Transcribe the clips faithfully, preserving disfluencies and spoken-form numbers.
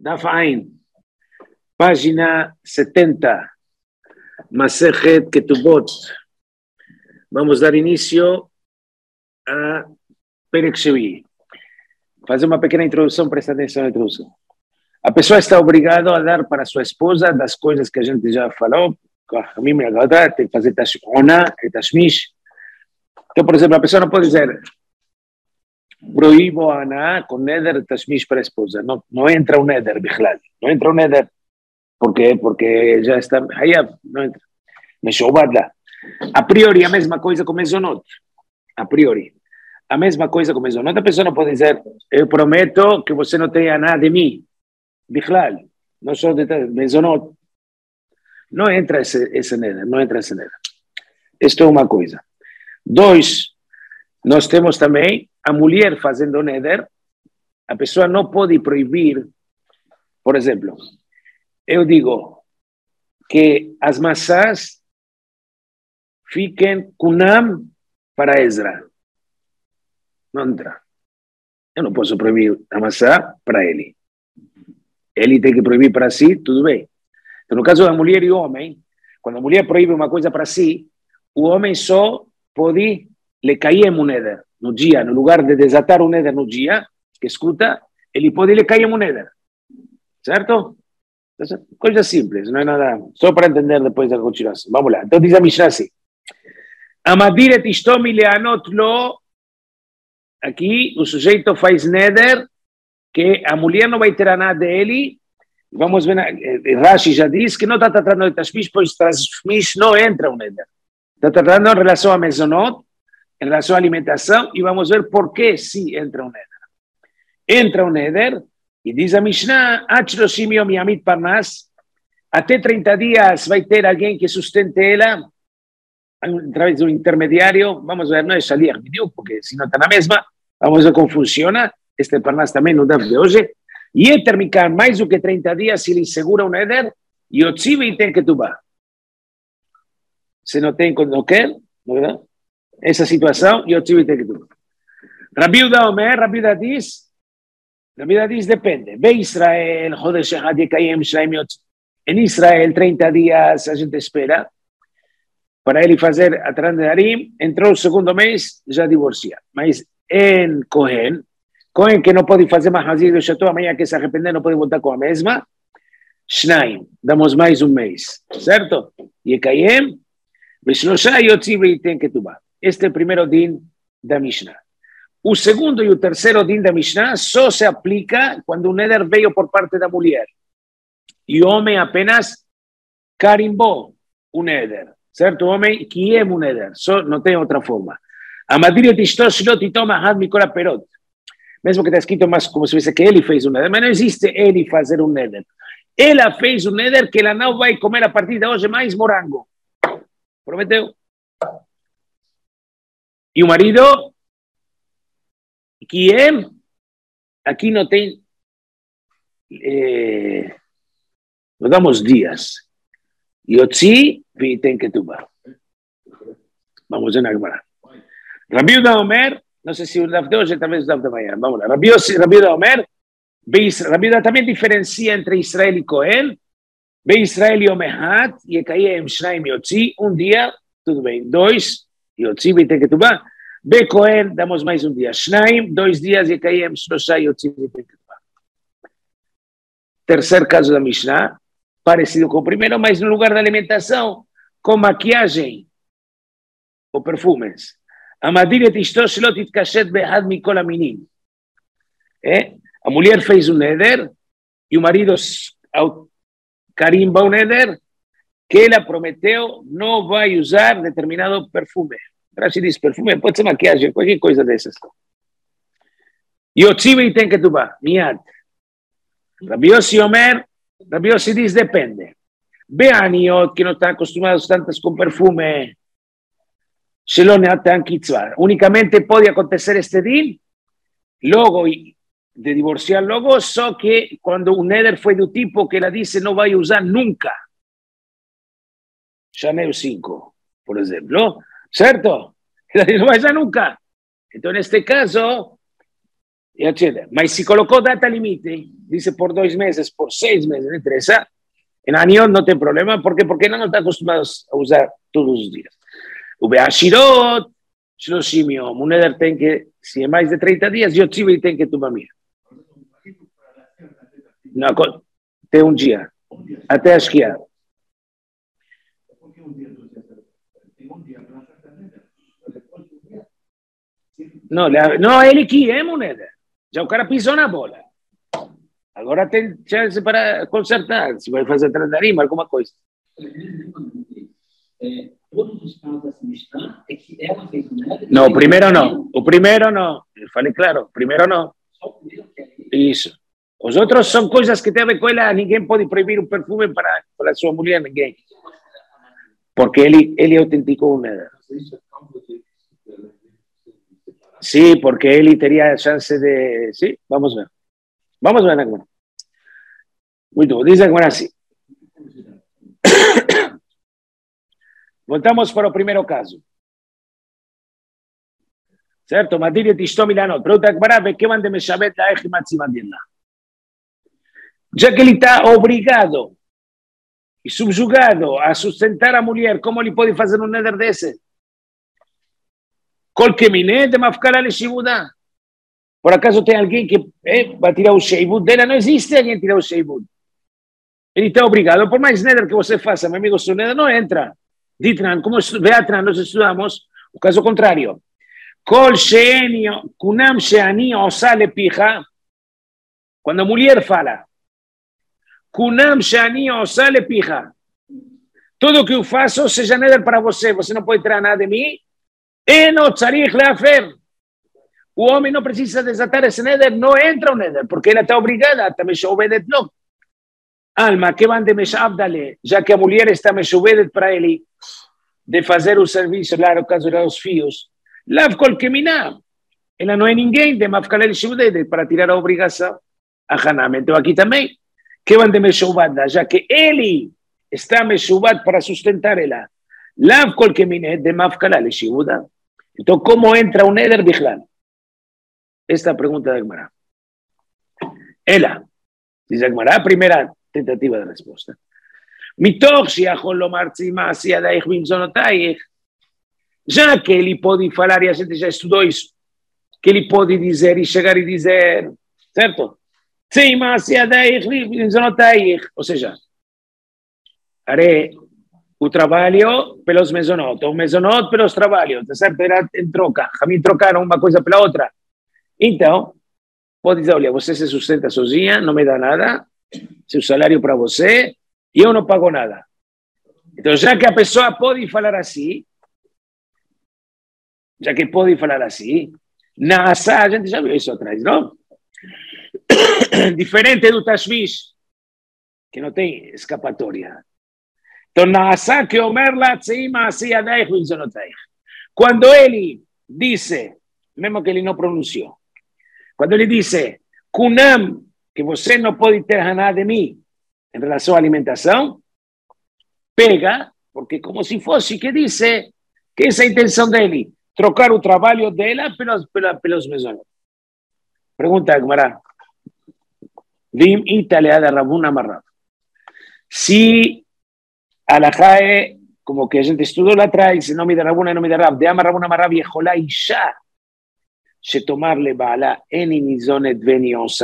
Daf Ain, página setenta, Masejet Ketubot. Vamos dar inicio a Perek Shevi. Fazer uma pequena introdução, presta atenção na introdução. A pessoa está obrigada a dar para sua esposa das coisas que a gente já falou, tem que fazer Ona e Tashmish. Então, por exemplo, a pessoa não pode dizer proíbo a Ana com Neder Tashmish para a esposa. Não, não entra o Neder, Bichlal. Não entra o Neder. ¿Por quê? Porque já está Hayab. Não entra. Meshobadla. A priori, a mesma coisa com Mezonot. A priori. A mesma coisa com Mezonot. A pessoa não pode dizer eu prometo que você não tenha nada de mim. Bichlal. Não sou de Mezonot. Não entra esse, esse Neder. Não entra esse Neder. Isto é uma coisa. Dois, nós temos também a mulher fazendo Neder. A pessoa não pode proibir, por exemplo, eu digo que as maçãs fiquem kunam para Ezra. Não entra. Eu não posso proibir a maçã para ele. Ele tem que proibir para si, tudo bem. Então, no caso da mulher e homem, quando a mulher proíbe uma coisa para si, o homem só pode lhe cair um Neder no dia, no lugar de desatar um Neder no dia, que escuta, ele pode lhe cair um Neder. Certo? Coisa simples, não é nada, só para entender depois da continuação. Vamos lá. Então diz a Mishnah assim: Amadir et ishtomi leanot lo. Aqui o sujeito faz Neder que a mulher não vai ter nada dele. Vamos ver, Rashi já diz que não está tratando de Tashmish, pois Tashmish não entra o Neder. Está tratando em relação a Mezonot, em relação à alimentação, e vamos ver por que sim entra o Neder. Entra o Neder, e diz a Mishnah, até trinta dias vai ter alguém que sustente ela, através de um intermediário. Vamos ver, não é Shaliach Bidiuk, porque se não está na mesma, vamos ver como funciona. Este Parnas também não deve de hoje. E é terminar mais do que trinta dias, se ele segura o Neder, e o Tzivi tem que tubar. Se não tem quando não quer, não é verdade? Essa situação, e o Tzivi tem que tubar. Rabi Uda Omer, Rabi Uda diz, Rabi Uda diz, depende. Be Israel, Chodesh Echad Yekayem Shleim Yotzi. Em Israel, trinta dias a gente espera para ele fazer a Trandarim. Entrou o segundo mês, já divorcia. Mas em Cohen, Cohen que não pode fazer mais Hazir do Chateau, amanhã que se arrepender não pode voltar com a mesma. Shnaim, damos mais um mês, certo? Yekayem, Beshlosha Yotzi Veiten Ketubah. Este é o primeiro din da Mishnah. O segundo e o terceiro din da Mishnah só se aplica quando o Neder veio por parte da mulher. E o homem apenas carimbou o Neder. Certo? O homem que é o Neder. Só não tem outra forma. Amadir et ishto shelo titom ahad mikol haperot. Mesmo que está escrito mais como se fosse que ele fez o Neder. Mas não existe ele fazer o Neder. Ela fez o Neder que ela não vai comer a partir de hoje mais morango. Prometeu. E o marido, que é, aqui não tem, eh, não damos dias. E o Tzi tem que tubar. Vamos ver na Gemara. Rabi Uda Omer, não sei se o Daf de hoje, talvez o Daf de amanhã. Vamos lá. Rabi Uda Omer, Rabi Uda também diferencia entre Israel e Cohen. Be Israel e Omehat, e Ekayem Shnaim e Otzi, um dia, tudo bem. Dois, e Otzi tem que tubar. Be Cohen, damos mais um dia. Shnaim, dois dias, e Ekayem Shlosha e Otzi tem que tubar. Terceiro caso da Mishnah, parecido com o primeiro, mas no lugar da alimentação, com maquiagem ou perfumes. Amadir et ishto shelo titkashet be'ehad mikol haminim. A mulher fez o Neder, e o marido carimba o Neder, que ela prometeu não vai usar determinado perfume. Rashi diz perfume, pode ser maquiagem, qualquer coisa dessas. E o Tzivi tem que tubar, miad. Rabi Yossi Omer, Rabi Yossi diz depende. Be'aniot, que não estão acostumados tantas com perfume, shelo neatan kitzvar. Unicamente pode acontecer este din, logo de divorciar logo, só que quando o Neder foi do tipo que ela disse não vai usar nunca. Chanel cinco, por exemplo. Certo? Ela diz não vai usar nunca. Então, neste caso, e accede. Mas se colocou data limite, disse por dois meses, por seis meses, não interessa, em años não tem problema, porque, porque não está acostumado a usar todos os dias. O Beashirot, Shloshim Yom, o neder tem que, se é mais de trinta dias, eu tive e tem que tomar minha. Não, tem um dia, até a esquiar. Não, não, ele que é, moneda. Já o cara pisou na bola. Agora tem chance para consertar. Se vai fazer trandarima, alguma coisa. É, todos os casos dessa Mishnah é que ela fez o neder. Não, o primeiro não. O primeiro não. Eu falei claro, o primeiro não. Só o primeiro que é. Isso. Os outros são coisas que tem a ver com ela. Ninguém pode proibir um perfume para, para sua mulher, ninguém. Porque ele, ele autenticou o neder. Sí, porque él tenía chance de... Sí, vamos a ver. Vamos a ver, Agmara. Muy bien, dice Agmara así. Voltamos para o primeiro caso. Certo? Matiria Tishto Milano. Pregunta Agmara, ¿ve qué van de Meshabet la Eji Matzimadillah? Já que ele está obrigado e subjugado a sustentar a mulher, como ele pode fazer um neder desse? Kol Kemine de Mafkala Leshivuda. Por acaso tem alguém que eh, vai tirar o Sheivud dela? Não existe alguém tirar o Sheivud. Ele está obrigado. Por mais neder que você faça, meu amigo, seu neder não entra. Ditran, como Beatran, nós estudamos o caso contrário. Kol Sheeni, Kunam Sheani Osale Pija. Quando a mulher fala, Kunam Sheani Osale Pija. Tudo que eu faço seja neder para você. Você não pode tirar nada de mim. E não tzarich leafer. O homem não precisa desatar esse neder, não entra o neder, porque ela está obrigada, está meshuvedet lo. Alma, que van de meshavdale, já que a mulher está meshuvedet para ele, de fazer o serviço, lá no caso dos filhos, lav kol keminá. Ela não é ninguém de mafkalel shuvedet para tirar a obrigação. A Hanam, então aqui também, que van de meshuvada, já que ele está meshuvad para sustentar ela. Lav kol keminé de mafkalel shuvedet. Então, como entra o neder bichlal? Esta pregunta de Agmará. Ela, dice Agmará, primeira tentativa de resposta. Mitoch shiachol lomar tzima asiadaich bimzonotaich. Já que ele pode falar, e a gente já estudou isso, que ele pode dizer e chegar e dizer, certo? Tzima asiadaich bimzonotaich. Ou seja, haré o trabalho pelos mesonot, o mesonot pelos trabalhos, certo? Era em troca. A mim trocaram uma coisa pela outra. Então, pode dizer, olha, você se sustenta sozinha, não me dá nada, seu salário para você, e eu não pago nada. Então, já que a pessoa pode falar assim, já que pode falar assim, na asa, a gente já viu isso atrás, não? Diferente do tashvish, que não tem escapatória. Então, na asa que Omer la tzeima assim adaich vinzonotaich. Quando ele disse, mesmo que ele não pronunciou, quando ele disse, Kunam, que você não pode ter nada de mim em relação à alimentação, pega, porque como se fosse que disse que essa é a intenção dele, trocar o trabalho dela pelos, pelos, pelos mesonos. Pergunta Agmará. Vim italiada Rabuna Marrab. Se a alajá é, como que a gente estudou lá atrás, em nome de Rabuna, em nome de Rab, de Amar Rabuna Marrab, Yeholá Isha, שתאמר לבעלה, איני ניזונת ואני עושה.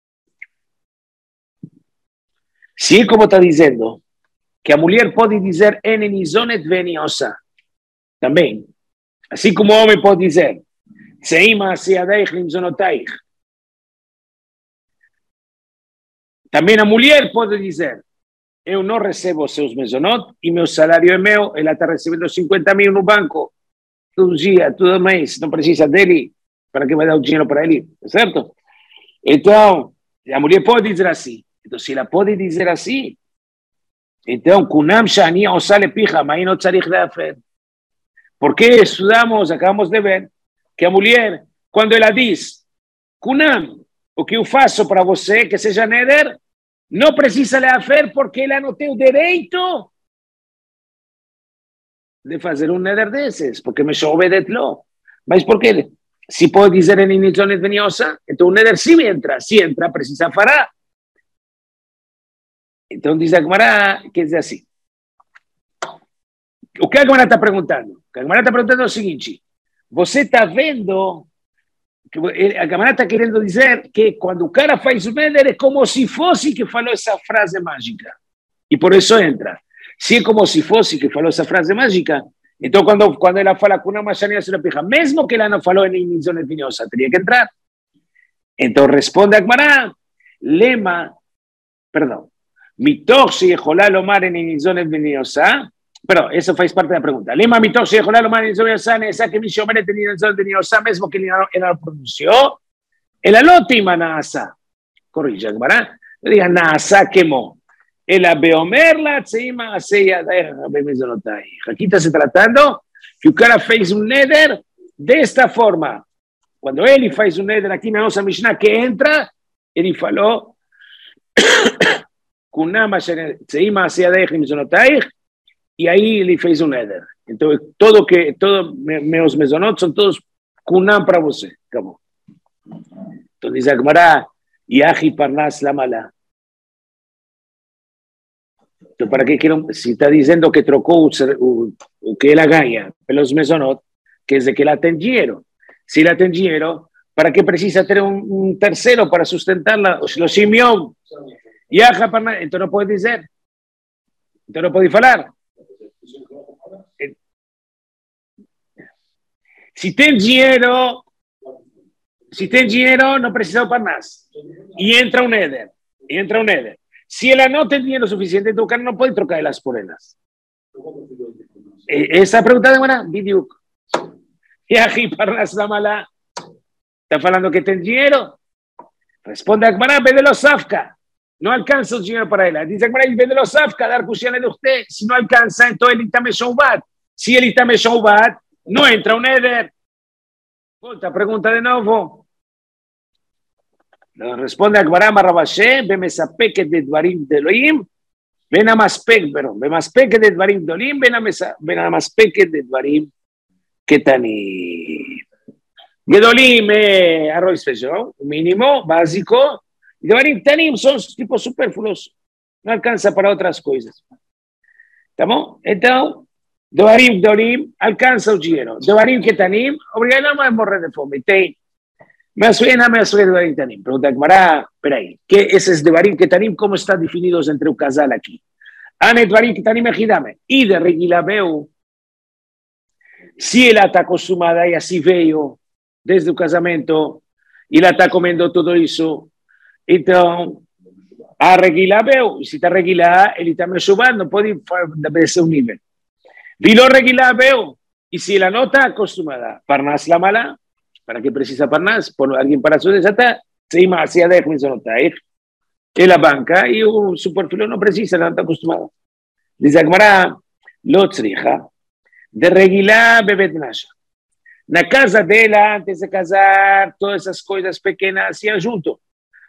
Se como está dizendo, que a mulher pode dizer, איני ניזונת ואני עושה. Também. Assim como o homem pode dizer, צאי מעשי ידייך למזונותייך. Também a mulher pode dizer, eu não recebo seus mesonot e meu salário é meu, ela está recebendo cinquenta mil no banco, todo dia, todo mês, não precisa dele. Para que vai dar o dinheiro para ele, certo? Então, a mulher pode dizer assim. Então, se ela pode dizer assim, então, kunam shani osale pija, mas não tzarich leafer. Porque estudamos, acabamos de ver, que a mulher, quando ela diz, kunam, o que eu faço para você, que seja neder, não precisa leafer, porque ela não tem o direito de fazer um neder desses, porque me obedet lo. Mas por quê? si puedo decir en inizione veniosa, entonces un neder sí entra, sí entra, precisa fará. Entonces dice Agmará que es así. O que a Agmará está preguntando? A Agmará está preguntando lo siguiente. Você está vendo, a Agmará está queriendo decir que cuando o cara faz un neder es como si fosse que falou esa frase mágica. Y por eso entra. Si es como si fosse que falou esa frase mágica, entonces cuando, cuando ella fala con una mayanía se lo pija, mesmo que ella no faló en inizione veniosa, tenía que entrar. Entonces responde Agmará, lema, perdón, mitoch שיכולה לומר en inizione veniosa, pero eso fue parte de la pregunta. Lema mitoch שיכולה לומר en inizione veniosa, nesa que mi shomenet en inizione veniosa, mesmo que ella no pronunció, el alotima nasa, corrige Agmará, no diga nasa quemó. El abeomerla tseima aseya bemezonotai. Aquí está se tratando que o cara fez un neder de esta forma. Cuando él faz un neder aquí en la nossa Mishnah que entra, él falou kunama tseima aseya bemezonotai y ahí él fez un neder. Entonces todo que todo meus mezonot son todos kunam para você. ¿Cómo? Entonces dice Agmará, yahi parnas la mala. Entonces, ¿para qué quiero? Si está diciendo que trocó o que la gana, pelos mesonot, que es de que la atendieron. Si la atendieron, ¿para qué precisa tener un, un tercero para sustentarla? Los simión. Y aja para entonces no puede decir. Entonces no puede hablar. Si ten dinero, si ten dinero, no precisa para nada. Y entra un eder. Y entra un eder. Si él no tenía lo suficiente de trocar, no puede trocar las por ellas. Esa pregunta de buena, Bidiuk. Y aquí para la mala, está hablando que ten dinero. Responde a Agmará, ve de los Safka. No alcanza el dinero para él. Dice Agmará, ve de los Safka, dar cusiana de usted. Si no alcanza, entonces el Itame Shoubat. Si el Itame Shoubat, no entra un Eder. Otra pregunta de nuevo. Responde Agmará Marrabashe, Bemesapeke de Dvarim de Elohim, ven a Maspek, pero Bemaspeke de Dvarim de Elohim, ven a Maspeke de Dvarim Ketani. Gedolim, eh, arroz feijão, mínimo, básico, y Dvarim Tanim son tipos superfluos, no alcanza para otras cosas. ¿Estamos? Entonces, Dvarim Dolim alcanza el dinero. Dvarim Ketanim, obligadamente a morrer de fome. Me suena, me suena Devarim Ketanim. Pregunta Agmará, espera ahí, ¿qué es ese Devarim Ketanim? ¿Cómo están definidos entre un casal aquí? Ane Devarim Ketanim ejidame. Y de Regilabeu, si él está acostumbrada y así veo desde el casamiento, y la está comiendo todo eso, entonces, a Regilabeu, si está Regilada, él está me subando, no puede ser un nivel. Dilo Regilabeu, y si la no está acostumbrada, Parnas la mala, ¿para qué precisa Parnas? Por alguien para su desata, se ima hacia de Juizonotair, en la banca, y un superfluo no precisa, no está acostumbrado. Dice Agmará, lo tzrija, de Regilá bebet nasha. Na casa de ella, antes de casar, todas esas cosas pequeñas hacían junto.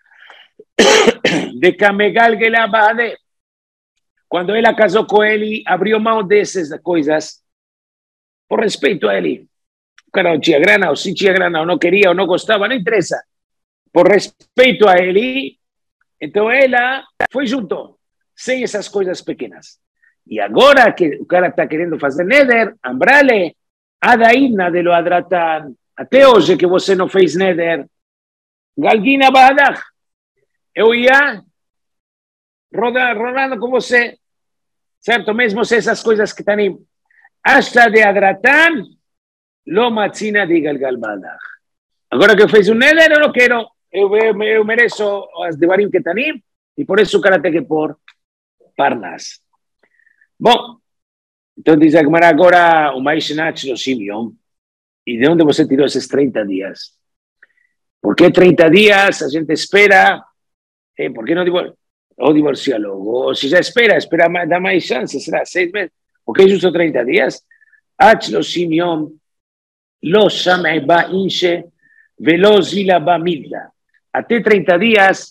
De Kamegal Gelabade. Cuando ella casó con él, abrió mano de esas cosas por respeto a él. Claro, no tinha grana, o si tinha grana, o no quería, o no costaba, no interesa. Por respeto a él, entonces ella fue junto, sin esas cosas pequeñas. Y ahora que el cara está queriendo hacer neder, ambrale, adaína de lo adratan, até hoje que você no fez neder, galguina badaj, eu ia rodando com você, certo? Mesmo esas coisas que están ahí, hasta de adratan, lo matzina de galgal badaj. Ahora que fez un neder, eu não quero, eu, eu, eu mereço as devarim que estão ahí, y por eso o cara tem que por parnas. Bom, entonces dice Agmará agora o mais nach do Simeon. ¿Y de dónde você tiró esos treinta días? ¿Por qué treinta días? A gente espera. Eh, ¿Por qué no divor o divorciarlo? O si ya espera, espera, da más chances, será seis meses. ¿Por qué justo treinta días? Ach lo Simeon, lo shamei ba inche, velo zila ba milda. Hasta treinta días.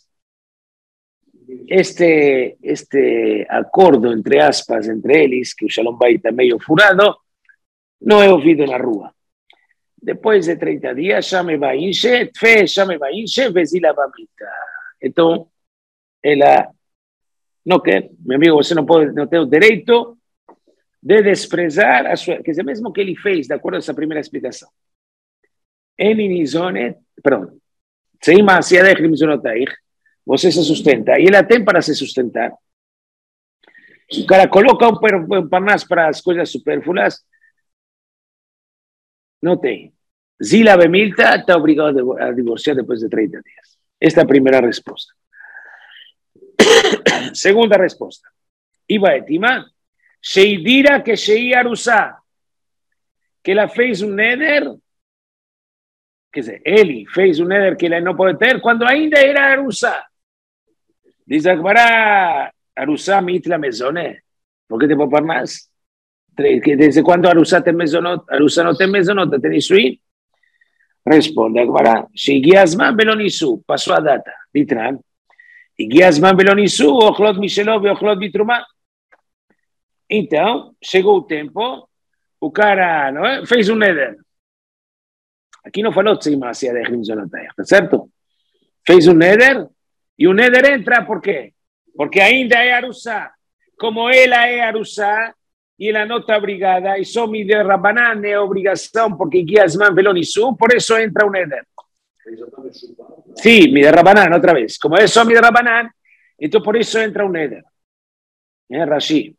Este, este acuerdo entre aspas, entre eles, que o Shalom Bait está medio furado, no he ouvido en la rúa. Depois de trinta dias, chame Bainche, Tfe, chame Bainche, Vezila Bamita. Então, ela não quer, meu amigo, você não pode, não tem o direito de desprezar a sua, quer dizer, mesmo que ele fez, de acordo com essa primeira explicação. Ele nizone, perdão, sem maciadech mizonotaich, você se sustenta, e ela tem para se sustentar. O cara coloca um parnas para as coisas supérfluas, não tem. Zila Bemilta está obrigado a divorciar depois de trinta dias. Esta é a primeira resposta. Segunda resposta. Iba etima, Sheidira que Shei Arusá, que ela fez um neder, quer dizer, ele fez um neder que ela não pode ter quando ainda era Arusá. Diz Agbará, Arusá mitla mezone. ¿Por qué te puedo parnas? ¿Desde cuándo Arusá te mezonot? Arusá no te mezonot, te tenisuí. Responde Agbará, Sheigiazman Belonisu, pasó a data, Ditran. Igiazman Belonisu, Ochlot Michelov e Ochlot Bitrumá. Então, chegou o tempo, o cara não é? Fez um neder. Aqui não falou Tzimasi de Hrimzonatayah, tá certo? Fez um neder, e o neder entra por quê? Porque ainda é Arusá. Como ela é Arusá, e ela não está obrigada, e só mi de Rabanan é obrigação, porque Guiasman Velonisu, por isso entra o neder. Sim, mi de Rabanan, outra vez. Como é só mi de Rabanan, então por isso entra o neder. É Rashi.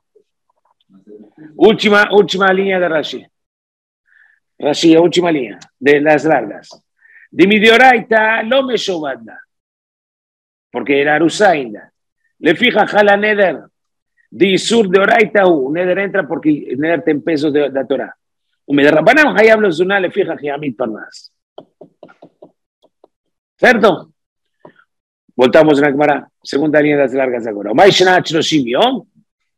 Última, última linha de Rashi. Rashi, a última linha, de las largas. De mi de Oraita, lo me shobadna. Porque era Arusá ainda. Le fija jala neder. De Isur de Oraita, o neder entra porque neder tem peso de, da Torá. O me de Rabanam, hayab lo zunah, le fija jiamit parnas. Certo? Voltamos na Gemara, segunda linha das largas agora. O mais shenach no shimion,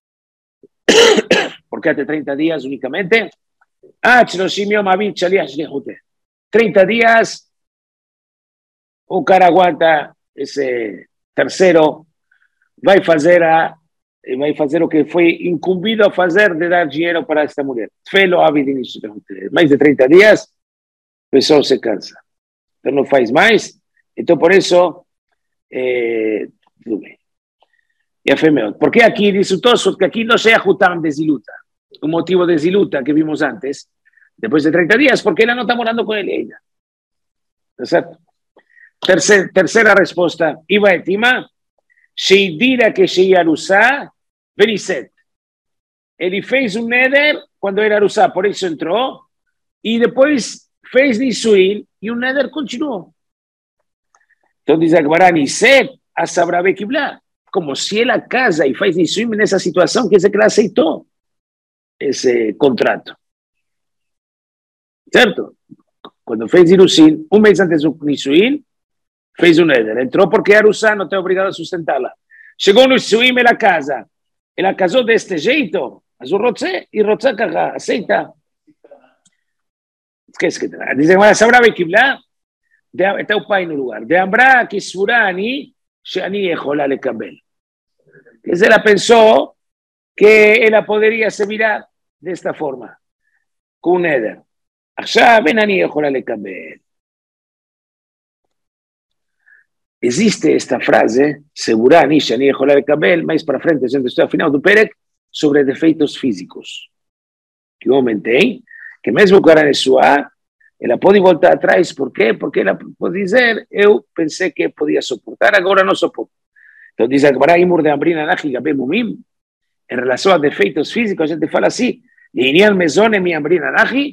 porque até trinta dias unicamente, ach no shimion mavit shaliach lehute. trinta dias, o cara aguanta esse terceiro, vai fazer a vai fazer o que foi incumbido a fazer de dar dinheiro para esta mulher. Felo avidin, mais de trinta dias, o pessoal se cansa. Então não faz mais. Então por isso, eh, tudo bem. E a femeu. Porque aqui diz o Tosso que aqui não se ajutam desiluta. O motivo de desiluta que vimos antes, depois de trinta dias, porque ela não está morando com ele ainda. Tá certo? Terceira, terceira resposta. Iba etima, Sheidira que Shei Arusá, Beniset. Ele fez um neder quando era Arusá, por isso entrou, e depois fez Nisuin, e o neder continuou. Então diz Agbará, Niset, a Sabrabe Kibla. Como se ela casa e faz Nisuin nessa situação, quer dizer que ela aceitou esse contrato. Certo? Quando fez Irusin, um mês antes do Nisuin, fez um neder. Entrou porque Arusá não está obrigado a sustentá-la. Chegou no Nisuin na casa. Ela casou deste jeito. Mas o Rotze, e Rotze aceita. Esquece que te diz Agbará, Sabrabe Kibla. Está o pai no lugar. De Ambra, que Surani, Shani Ejola le Kabel. Que ela pensou que ela poderia se virar desta forma, com o neder. Achá, ben Ani Ejola le Kabel. Existe esta frase, Segurani, Shani Ejola le Kabel, mais para frente, a gente está ao final do Perek, sobre defeitos físicos. Que o homem tem, que mesmo o cara é suar, ela pode voltar atrás, por quê? Porque ela pode dizer, eu pensei que podia suportar, agora não suporto. Então diz Agbará, Imur de Ambrina Nahi Gabe Mumim, em relação a defeitos físicos, a gente fala assim, Linian Mezone mi Ambrina Nahi.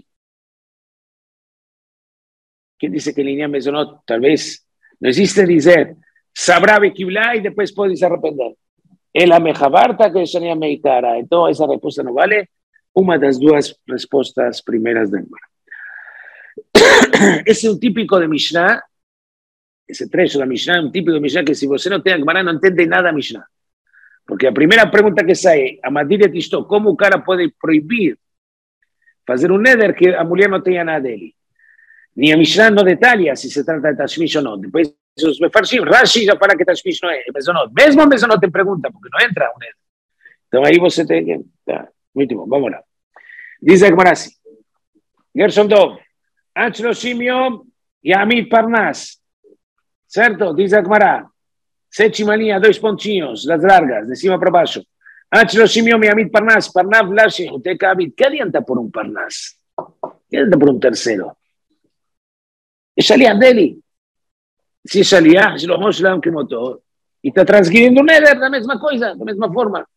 Quem disse que Linian Mezonot, talvez, não existe dizer, sabrá Bekibla e depois pode se arrepender. Ela me jabarta que Shania Meitara. Então essa resposta não vale, uma das duas respostas primeiras da Agbará. Esse é um típico de Mishnah, esse trecho da Mishnah é um típico de Mishnah que se você não tem Agmará não entende nada da Mishnah. Porque a primeira pergunta que sai, a Madilha Tistó, como o cara pode proibir fazer um neder que a mulher não tenha nada dele? Nem a Mishnah não detalha se se trata de Tashmish ou não. Depois os Mefarshim, Rashi já fala que Tashmish não é Mezonot. Mesmo a Mezonot tem pergunta, porque não entra o neder. Então aí você tem que... Tá, muito bom, vamos lá. Diz Agmará assim, Gershon Dov, Achloshim Yom Yamid Parnas. ¿Cierto? Dice Akmará. Sechimanía, dos pontinhos, las largas, de cima para abajo. Achloshim Yom Yamid Parnas. Parnav Lashi Juteka Abid. ¿Qué alienta por un Parnas? ¿Qué alienta por un tercero? Es Shaliach Deli. Si es Shaliach, se lo vamos a que motor. Y está transgrediendo un Eder, la misma cosa, la misma forma.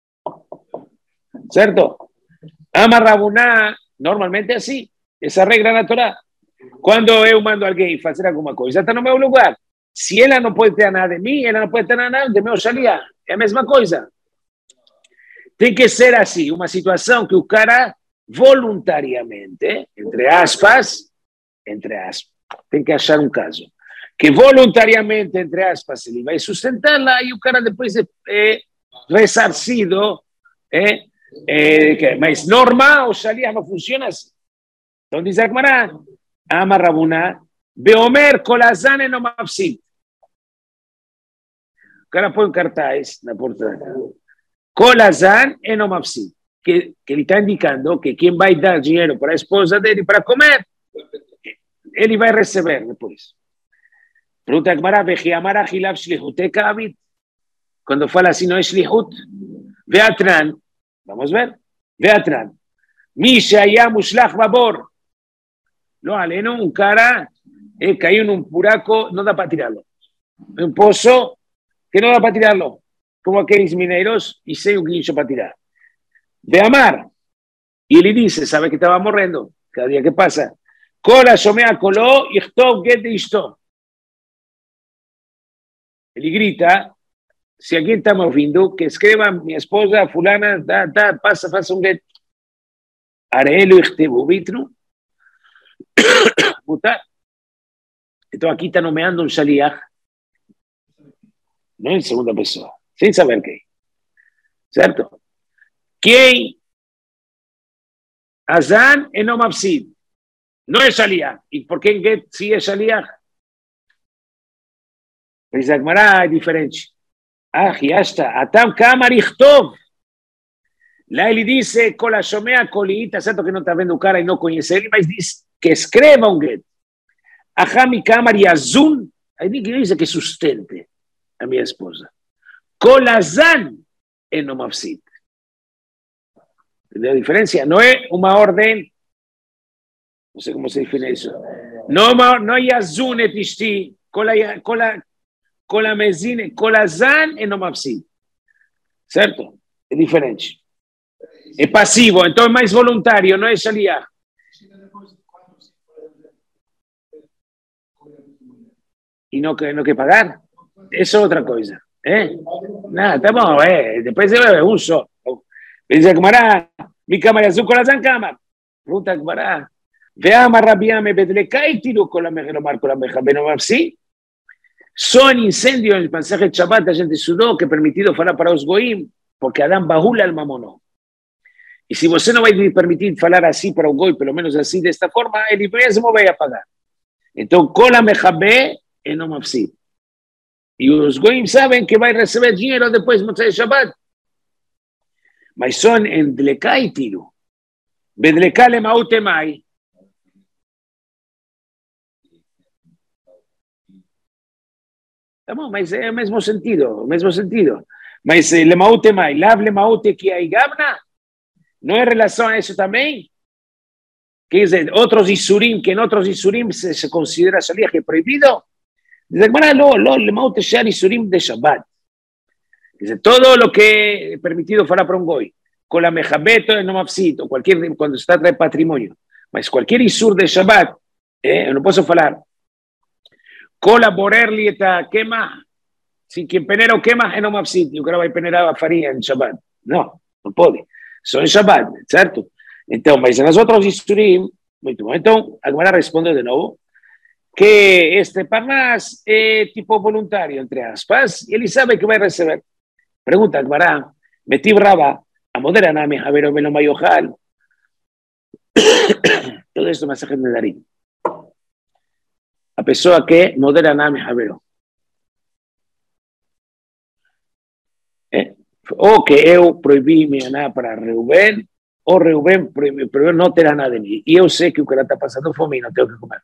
¿Cierto? Ama Rabuná, normalmente así. Esa regla natural. Cuando yo mando a alguien a hacer alguna cosa, está en el mismo lugar. Si ella no puede tener nada de mí, ella no puede tener nada de mí, Shaliach. Es la misma cosa. Tiene que ser así, una situación que el cara voluntariamente, entre aspas, entre aspas, tiene que achar un caso, que voluntariamente, entre aspas, ele vai sustentarla y el cara después es eh, resarcido, eh, eh, que, mas normal, o Shaliach no funciona así. Entonces dice Akmará, Ama Rabuná, Beomer Kolazane no mafsid. O cara pone un cartaz en la portada. Kolazan e no mafsid. Que, que le está indicando que quien va a dar dinero para la esposa de él para comer, él va a recibir después. Pregunta Akmará, Vejiamara Hilab Shlihuteka Abid. Cuando fue así no es Shlihut. Veatran, vamos a ver. Veatran. Misha ya Mushlach Babor. No, aleno, un cara eh, cayó en un buraco, no da para tirarlo. Un pozo que no da para tirarlo. Como aquellos mineros y sé un guincho para tirar. De amar. Y le dice, sabe que estaba morriendo cada día que pasa. Cola, somea, coló, y esto, get de esto. Él grita, si aquí estamos viendo, que escriba mi esposa, fulana, da, da, pasa, pasa un get. Arelo, ixtebu, vitru. Mutar. Entonces aquí está nomeando un Shaliach, no en segunda persona, sin saber qué. ¿Cierto? ¿Quién? Azan en no mafsid. No es Shaliach. ¿Y por qué en Get sí es Shaliach? Dice Akmará, es diferente. Ah, ya está. Atam Kamar Ichtov. La Eli dice, con la Shomea colita, ¿cierto que no está viendo cara y no conoce él? Mas dice que escriba un Get. Ajá, mi cámara y azul. Ahí dice que sustente a mi esposa. Colazán en no mafsid. La diferencia no es una orden, no sé cómo se define eso. No, no hay azul en tishti, cola, cola, cola mezine, colazán en no mafsid. ¿Cierto? Es diferente. Es pasivo, entonces más voluntario, no es Shaliach. Y no que, no que pagar. Eso es otra cosa. ¿Eh? Nada, estamos, eh. Después se ve un solo. Dice Akmará, mi cámara azul con la zan cámara. Pregunta Akmará. Veamos rápidamente, Bedlekai tiro con la mejeromar, con la mejabenomar, ¿sí? Son incendios en el pasaje de Shabbat, la gente sudó, que permitido fuera para los goim, porque Adán bajula al mamono. Y si usted no va a permitir hablar así para un goy, por lo menos así, de esta forma, el mismo va a pagar. Entonces, con la mejabé, en no mafsid. Y los goyim saben que va a recibir dinero después de Shabbat. Mas son en Dlekai tiro. Bedlekai le mautemai. Estamos, mas es el mismo sentido, el mismo sentido. Mas le mautemai, lav le maute que hay gabna. ¿No hay relación a eso también? Que es de otros isurim, que en otros isurim se, se considera Shaliach prohibido. Dice, bueno, lo, lo, le maute shar isurim de Shabbat. Dice, todo lo que es permitido fuera para un goy, con la mejabeto en no mafsid, o cualquier, cuando se trata de patrimonio, mas cualquier isur de Shabbat, eh, no puedo hablar. Colaborarle esta quema, si quien penera o quema en no mafsid, yo creo que va a penerar a farinha en Shabbat. No, no puede. Son Shabbat, ¿cierto? Entonces, mas en los otros isurim, muito bom. Entonces, Agmará responde de nuevo que este Parnas es tipo voluntario, entre aspas, y él sabe que va a recibir. Pregunta Agmará, Metib Raba, a moderaname, a ver, o menos mayojal. Todo esto mensaje de Darín. A pessoa que moderaname, a ver. Eh? O que eu proibí mi aná para Reuben, o Reuben, pero no terá nada de mí. Y yo sé que o cara está pasando fome y no tengo que comer.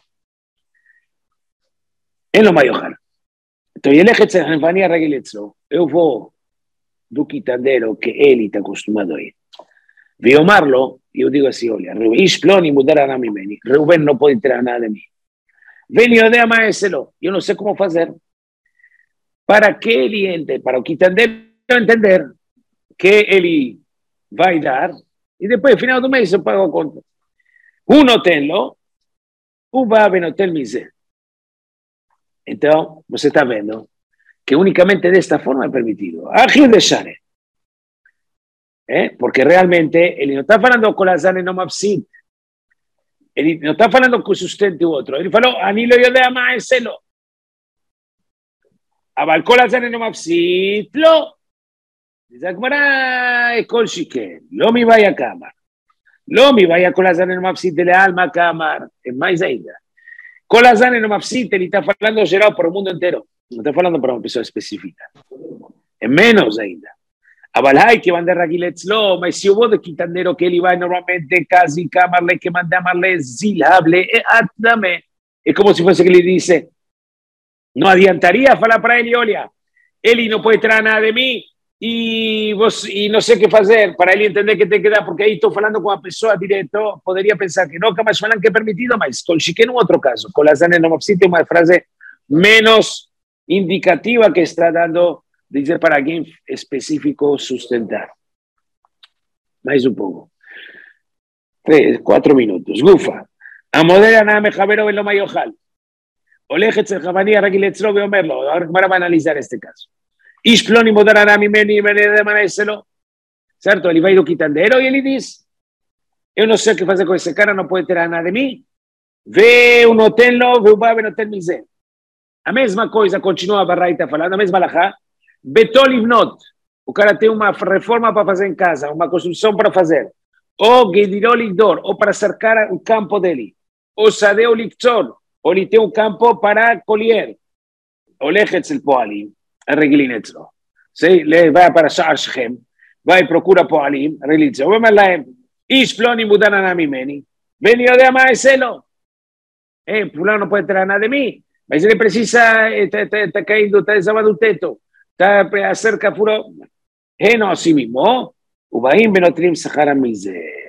En lo mayor. Entonces, el eje de Hanfania Regiletzo, yo voy do quitandero que él está acostumbrado a ir. Veo Marlo, y yo digo así, oye, Reuben, Ishploni mudará a mi meni. Reuben no puede entrar nada de mí. Ven y de amáeselo. Yo no sé cómo hacer. Para que él entre, para o quitandero entender que él va a dar, y después, al final del mes, yo pago conta. Un hotel, ¿no? Un va a ver hotel mise. Entonces, você está viendo que únicamente de esta forma es permitido. Ágil de Shane. ¿Eh? Porque realmente él no está hablando con la Zane no mapsit. Él no está hablando con sustento u otro. Él faló, anilo yo de amaeselo. Aval con la Zane no mapsit. Lo. Dice, ¿cómo es con chique? Lo mi vaya a cámara. Lo mi vaya con la Zane no mapsit de la alma a cámara. Es más ainda. Con la Zane no mapsit, él está hablando generado por el mundo entero. No está hablando para una persona específica. Es menos ainda. Abalai que van de Ragiletzlo, mas si hubo de quitandero que él iba normalmente casi camarle que manda amarle zilable, atame. Es como si fuese que le dice, no adiantaría hablar para él y Olia. Él no puede traer nada de mí y vos y no sé qué hacer para él entender que te queda, porque ahí estoy hablando con una persona directo, podría pensar que no, que más que permitido, mas con Chiquen en otro caso, con la Zane no existe una frase menos indicativa que está dando. Dice para alguien específico sustentar. Más un poco. Tres, cuatro minutos. Gufa. Amodera nada me javero en lo mayojal. Olejet el jabanía raquiletzlo veo merlo. Ahora van a analizar este caso. Ishploni modera nada mi meni meni de manéselo. ¿Cierto? El ibairo quitandero y él dice, yo no sé qué pasa con ese cara, no puede tener nada de mí. Ve un hotel, no, ve un bar, no hotel mise. A mesma coisa, continua a barraita falando, a mesma lajá. Betol Ibnot, o cara tem uma reforma para fazer em casa, uma construção para fazer, ou Gedirol Igdor, ou para cercar o campo dele, ou Sadeu Liktzor, ou ele tem um campo para colher, ou Lechetz el Poalim, a Reglinetzlo. Ele vai para Sha'ar Shechem, vai procura Poalim, a Reglinetzlo, vai lá, Ish Ploni Mudana Namimeni, veni o de Amaeselo, eh, fulano não pode ter nada de mim, mas ele precisa, está caindo, está desabando o teto. Está acerca puro, eh, no, así mismo, Ubaim Benotrim Sahara Miser.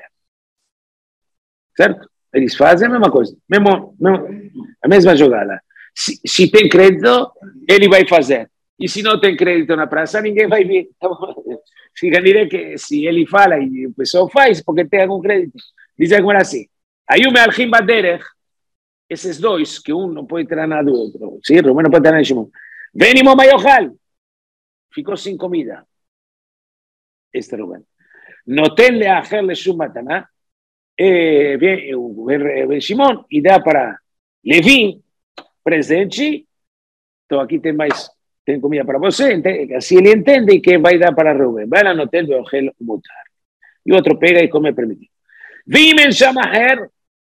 ¿Cierto? Eles fazem a mesma coisa, mesmo, mesmo, a mesma jogada. Se, se tem crédito, ele vai fazer. E se não tem crédito na praça, ninguém vai vir. Fica dire que se ele fala e o pessoal faz, porque tem algum crédito. Dizem agora assim, aí o Mealchim Baderech, esses dois, que um não pode ter nada do outro, sim, Rubén não pode ter nada de Shimon. Venimos a Mayojal. Ficó sin comida. Este Rubén. No tenle a hacerle su mataná. Eh, bien, Ben Simón, y da para Levi, presente. Todo aquí ten más, ten comida para vos. Así él entiende que va a dar para Rubén. Va al hotel de Ogel Mutar. Y otro pega y come permitido. Vimen Shamaher.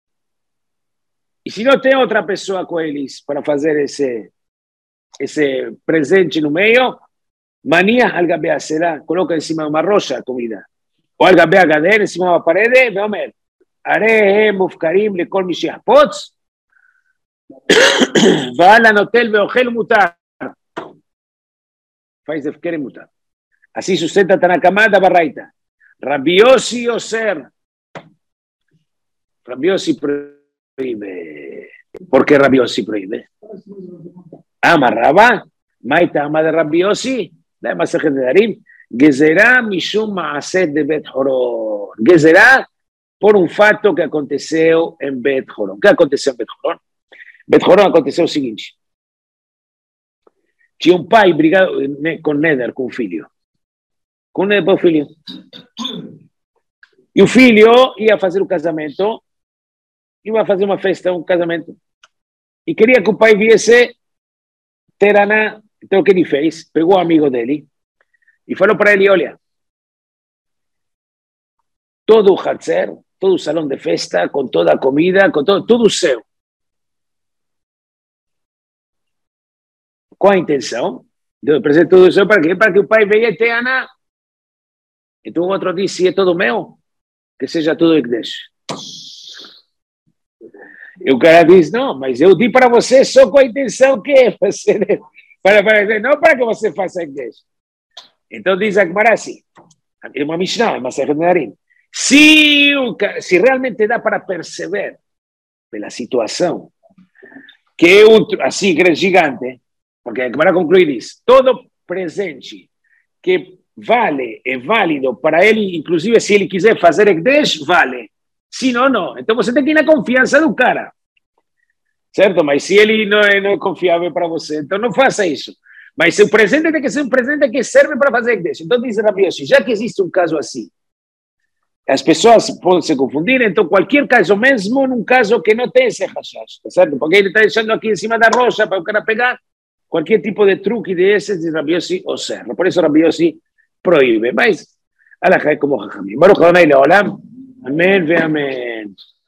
Y si no tengo otra persona con él para hacer ese, ese presente no medio, manía al gabea será, coloca encima de una rosa comida. O al gabea gader encima de una pared, ve Omer. Haré mufkarim le kol mishiach pots. Va al hotel Beogel Mutar. Faiz de Fkere Mutar. Así sustenta Tanakamada Barraita. Rabiosi Oser. Rabiosi prohíbe. ¿Por qué Rabiosi prohíbe? Amarraba. Maita ama de Rabiosi. La masaje de Darim. Gezerá mishum maaset de Bet Horon. Gezerá por un fato que aconteceu en Bet Horon. ¿Qué aconteceu en Bet Horon? Bet Horon aconteceu o seguinte. Tinha um pai brigado com Neder, com o filho. Com o Neder para o filho. E o filho ia fazer o casamento, ia fazer uma festa, um casamento. E queria que o pai viesse Teraná. Então o que ele fez? Pegou o amigo dele e falou para ele, olha, todo o Hatzer, todo o salão de festa, com toda a comida, com todo, tudo seu. Com a intenção de oferecer tudo isso para quê? Para que o pai veja e tenha. Então o outro disse, é todo meu. que seja tudo Ekdesh. E o cara diz, não, mas eu di para você só com a intenção que você... Para, para, não para que você faça Ekdesh. Então diz a Gemara assim, é uma Mishnah, é uma Masechet Nedarim. Se, se realmente dá para perceber pela situação que é outro, assim, que é gigante, porque a Gemara conclui diz, todo presente que vale, é válido para ele, inclusive se ele quiser fazer Ekdesh, vale. Se não, não. Então você tem que ir na confiança do cara. Certo? Mas se ele não é, não é confiável para você, então não faça isso. Mas o presente tem que ser um presente que serve para fazer Ekdesh. Então diz Rabi Yossi, já que existe um caso assim, as pessoas podem se confundir, então qualquer caso, mesmo num caso que não tem esse hashash, tá certo? Porque ele está deixando aqui em cima da rocha para o cara pegar, qualquer tipo de truque desses, de Rabi Yossi observa. Por isso Rabi Yossi proíbe. Mas, alajá é como Jajamim. Baruch Adonai Leolam. Amém ve amém.